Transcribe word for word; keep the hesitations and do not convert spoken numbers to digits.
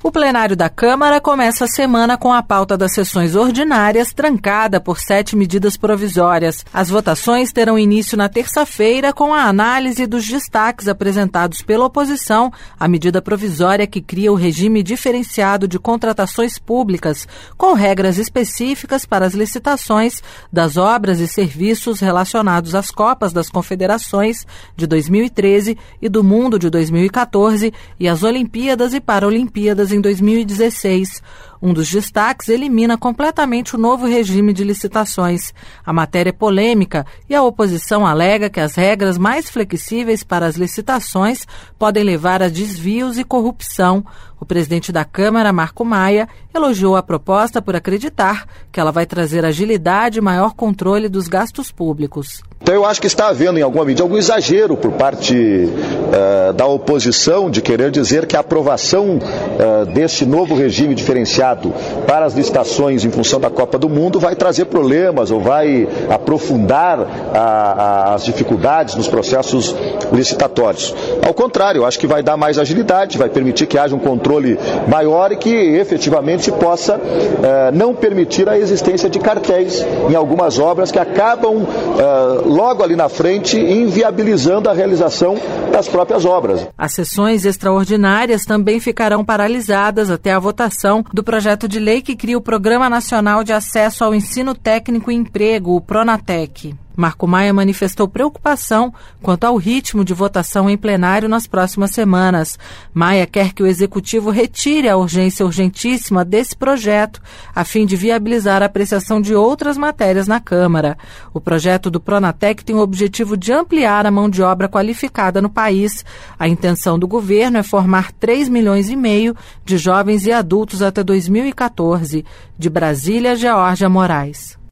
O plenário da Câmara começa a semana com a pauta das sessões ordinárias trancada por sete medidas provisórias. As votações terão início na terça-feira com a análise dos destaques apresentados pela oposição à medida provisória que cria o regime diferenciado de contratações públicas, com regras específicas para as licitações das obras e serviços relacionados às Copas das Confederações de dois mil e treze e do Mundo de dois mil e quatorze e às Olimpíadas e Paralimpíadas em dois mil e dezesseis. Um dos destaques elimina completamente o novo regime de licitações. A matéria é polêmica e a oposição alega que as regras mais flexíveis para as licitações podem levar a desvios e corrupção. O presidente da Câmara, Marco Maia, elogiou a proposta por acreditar que ela vai trazer agilidade e maior controle dos gastos públicos. Então eu acho que está havendo, em alguma medida, algum exagero por parte uh, da oposição de querer dizer que a aprovação uh, deste novo regime diferenciado para as licitações em função da Copa do Mundo vai trazer problemas ou vai aprofundar a, a, as dificuldades nos processos licitatórios. Ao contrário, eu acho que vai dar mais agilidade, vai permitir que haja um controle maior e que efetivamente possa uh, não permitir a existência de cartéis em algumas obras que acabam uh, logo ali na frente, inviabilizando a realização das próprias obras. As sessões extraordinárias também ficarão paralisadas até a votação do projeto de lei que cria o Programa Nacional de Acesso ao Ensino Técnico e Emprego, o Pronatec. Marco Maia manifestou preocupação quanto ao ritmo de votação em plenário nas próximas semanas. Maia quer que o Executivo retire a urgência urgentíssima desse projeto, a fim de viabilizar a apreciação de outras matérias na Câmara. O projeto do Pronatec tem o objetivo de ampliar a mão de obra qualificada no país. A intenção do governo é formar três milhões e meio de jovens e adultos até dois mil e quatorze. De Brasília, Geórgia Moraes.